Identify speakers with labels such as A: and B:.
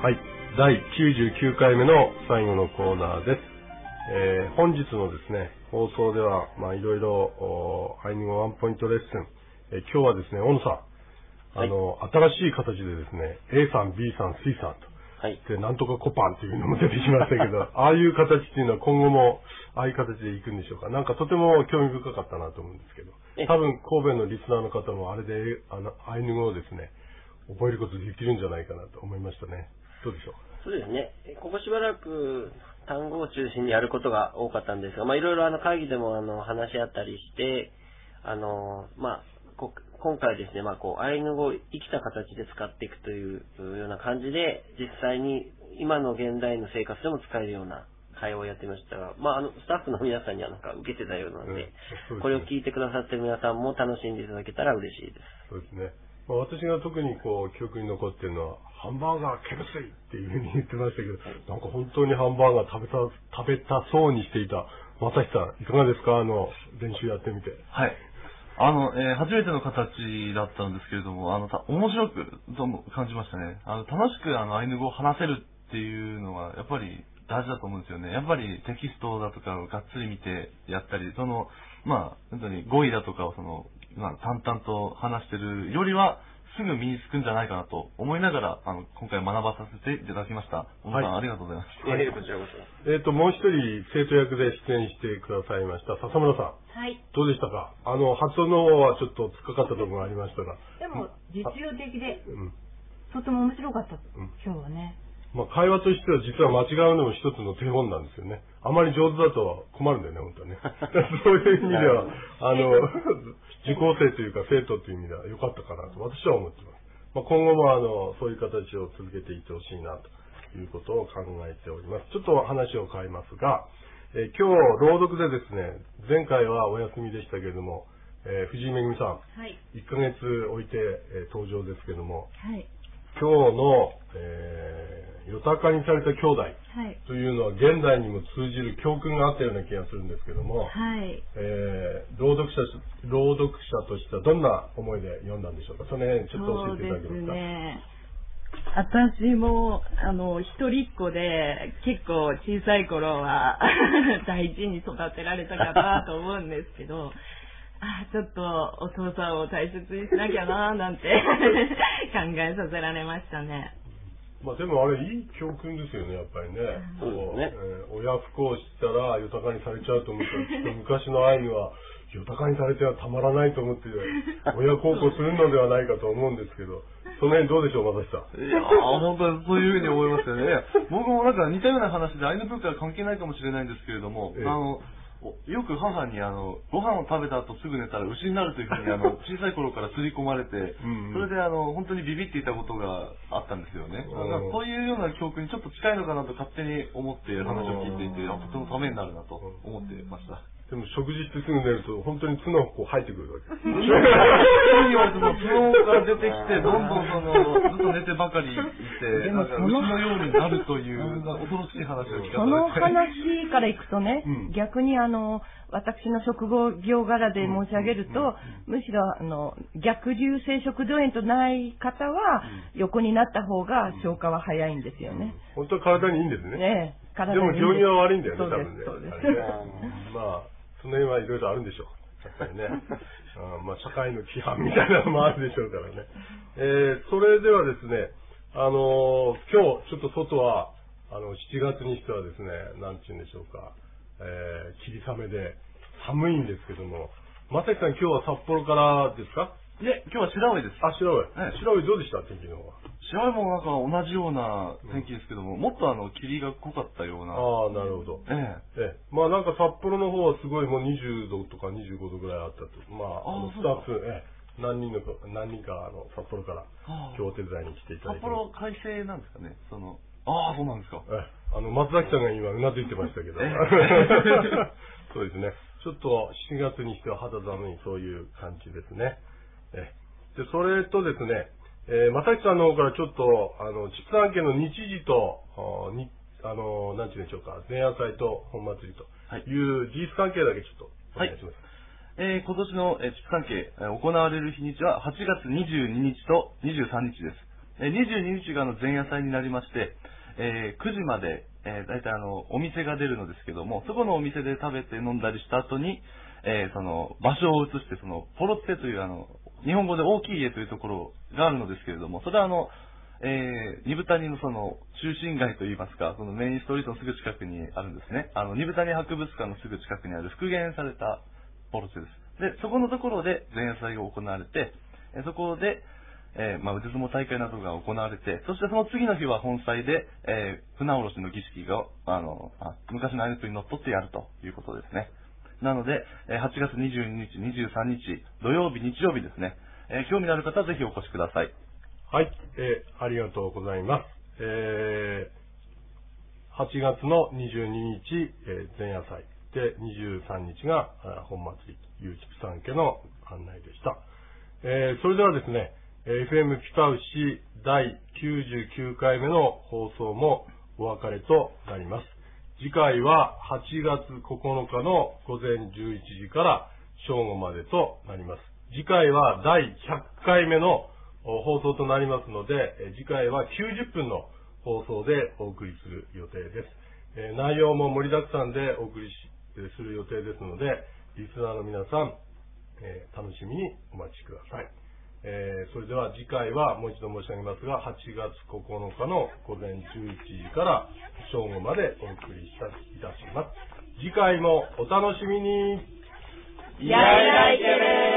A: はい、第99回目の最後のコーナーです。本日のですね、放送では、いろいろアイヌ語ワンポイントレッスン、今日はですね、大野さん、新しい形でですね、A さん、B さん、C さんと、
B: はい、
A: で、なんとかコパンというのも出てきましたけど、ああいう形っていうのは今後もああいう形でいくんでしょうか。なんかとても興味深かったなと思うんですけど、多分神戸のリスナーの方もあれでアイヌ語をですね、覚えることできるんじゃないかなと思いましたね。どうでしょう。
B: そうですね。ここしばらく単語を中心にやることが多かったんですが、いろいろ会議でも話し合ったりして、今回ですね、アイヌ語を生きた形で使っていくというような感じで、実際に今の現代の生活でも使えるような会話をやってみましたが、スタッフの皆さんには受けてたようなので、これを聞いてくださっている皆さんも楽しんでいただけたら嬉しいです。
A: そうですね。私が特に記憶に残っているのは、ハンバーガーケルスイっていうふうに言ってましたけど、なんか本当にハンバーガー食べたそうにしていた正志さん、いかがですか？練習やってみて。
C: はい。初めての形だったんですけれども、面白く感じましたね。楽しくアイヌ語を話せるっていうのは、やっぱり大事だと思うんですよね。やっぱりテキストだとかをがっつり見てやったり、本当に語彙だとかを淡々と話してるよりは、すぐ身につくんじゃないかなと思いながら、今回学ばさせていただきました。小野さん、ありがとうございます。
B: こちらこ
A: そ。もう一人生徒役で出演してくださいました笹村さん。
D: はい。
A: どうでしたか？発音の方はちょっとつっかかったところがありましたが。
D: でも、実用的で、とても面白かった。今日はね。
A: 会話としては実は間違うのも一つの手本なんですよね。あまり上手だと困るんだよね、本当はね。そういう意味では、受講生というか生徒という意味では良かったかなと私は思っています。今後もそういう形を続けていってほしいなということを考えております。ちょっと話を変えますが、今日朗読でですね、前回はお休みでしたけれども、藤井めぐみさん、
D: はい、
A: 1ヶ月置いて、登場ですけども、
D: はい、
A: 今日の、ヨタカにされた兄弟というのは現代にも通じる教訓があったような気がするんですけども、
D: はい、
A: 朗読者としてはどんな思いで読んだんでしょうか。その辺ちょっと教えていただけますか。
D: そうですね。私も一人っ子で結構小さい頃は大事に育てられたかなと思うんですけど、ちょっとお父さんを大切にしなきゃななんて考えさせられましたね。
A: でもあれいい教訓ですよね、やっぱりね。
B: そうですね。
A: 親不孝したら豊かにされちゃうと思ったら、きっと昔のアイヌは豊かにされてはたまらないと思って親孝行するのではないかと思うんですけど、その辺どうでしょう、正さん。
C: いや本当にそういうふうに思いますよね。僕も似たような話でアイヌ文化は関係ないかもしれないんですけれども、よく母にご飯を食べた後すぐ寝たら牛になるというふうに小さい頃から刷り込まれて、それで本当にビビっていたことがあったんですよね。そういうような教訓にちょっと近いのかなと勝手に思って話を聞いていて、とてもためになるなと思ってました。
A: でも食事してすぐ寝ると本当に角が生えてくるわけです。
C: そういう言われても角が出てきてどんどんずっと寝てばかりいて、牛のようになるという恐ろしい話を聞かされて。
D: その話からいくとね、逆に私の職業柄で申し上げると、むしろ逆流性食道炎とない方は横になった方が消化は早いんですよね。
A: 本当は体にいいんですね。
D: ねえ、体
A: にいい。でも病院は悪いんだよね、多分ね。
D: そうです。
A: その辺はいろいろあるんでしょう。やっぱりね。社会の規範みたいなのもあるでしょうからね。それではですね、今日ちょっと外は、7月にしてはですね、なんて言うんでしょうか、霧雨で寒いんですけども、正木さん今日は札幌からですか？
C: いえ、今日は白老です。
A: 白老。白老どうでした？天気の方は。
C: 白老も同じような天気ですけども、もっと霧が濃かったような。
A: なるほど。なんか札幌の方はすごいもう20度とか25度ぐらいあったと。スタッフ、何人か札幌から今日手伝いに来ていただいて。
C: 札幌快晴なんですかね。そうなんですか。
A: 松崎さんが今うなずいてましたけど。そうですね。ちょっと7月にしては肌寒いそういう感じですね。で、それとですね、正木さんの方からちょっと、畜産家の日時と、なんて言うんでしょうか、前夜祭と本祭りという事実関係だけちょっとお願いします。
C: 今年の畜産家、行われる日にちは8月22日と23日です。 22日が前夜祭になりまして、9時まで、だいたいお店が出るのですけども、そこのお店で食べて飲んだりした後に、その場所を移して、そのポロッテという日本語で大きい家というところがあるのですけれども、それは二部谷のその中心街といいますか、そのメインストリートのすぐ近くにあるんですね。二部谷博物館のすぐ近くにある復元されたポロッテです。で、そこのところで前夜祭が行われて、そこで、腕相撲大会などが行われて、そしてその次の日は本祭で、船下ろしの儀式が、昔のアイヌスにのっとってやるということですね。なので、8月22日、23日、土曜日、日曜日ですね。興味のある方はぜひお越しください。
A: はい、ありがとうございます。8月の22日、前夜祭で、23日が本祭り、ゆうちぷさん家の案内でした。それではですね、FM 北牛第99回目の放送もお別れとなります。次回は8月9日の午前11時から正午までとなります。次回は第100回目の放送となりますので、次回は90分の放送でお送りする予定です。内容も盛りだくさんでお送りする予定ですので、リスナーの皆さん、楽しみにお待ちください。それでは次回はもう一度申し上げますが、8月9日の午前11時から正午までお送りいたします。次回もお楽しみに。
D: やいらいけれー。